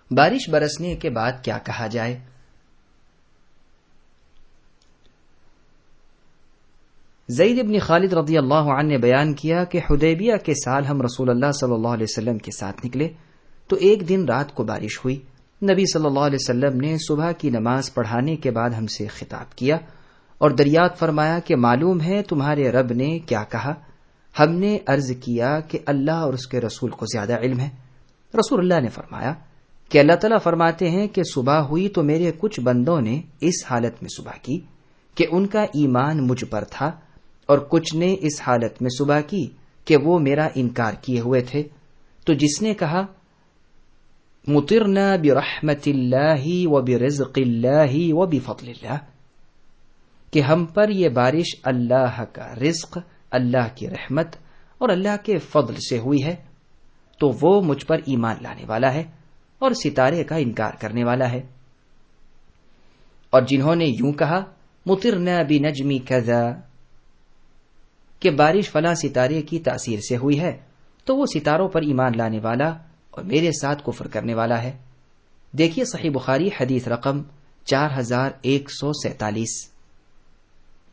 بارش برسنے کے بعد کیا کہا جائے؟ زید بن خالد رضی اللہ عنہ نے بیان کیا کہ حدیبیہ کے سال ہم رسول اللہ صلی اللہ علیہ وسلم کے ساتھ نکلے تو ایک دن رات کو بارش ہوئی۔ نبی صلی اللہ علیہ وسلم نے صبح کی نماز پڑھانے کے بعد ہم سے خطاب کیا اور دریافت فرمایا کہ معلوم ہے تمہارے رب نے کیا کہا؟ ہم نے عرض کیا کہ اللہ اور اس کے رسول کو زیادہ علم ہے۔ رسول اللہ نے فرمایا کہ اللہ تعالیٰ فرماتے ہیں کہ صبح ہوئی تو میرے کچھ بندوں نے اس حالت میں صبح کی کہ ان کا ایمان مجھ پر تھا، اور کچھ نے اس حالت میں صبح کی کہ وہ میرا انکار کیے ہوئے تھے۔ تو جس نے کہا مطرنا برحمت اللہ وبرزق اللہ وبفضل اللہ، کہ ہم پر یہ بارش اللہ کا رزق، اللہ کی رحمت اور اللہ کے فضل سے ہوئی ہے، تو وہ مجھ پر ایمان لانے والا ہے اور ستارے کا انکار کرنے والا ہے۔ اور جنہوں نے یوں کہا مطرنا بنجم کذا، کہ بارش فلاں ستارے کی تاثیر سے ہوئی ہے، تو وہ ستاروں پر ایمان لانے والا اور میرے ساتھ کفر کرنے والا ہے۔ دیکھیے صحیح بخاری حدیث رقم 4147۔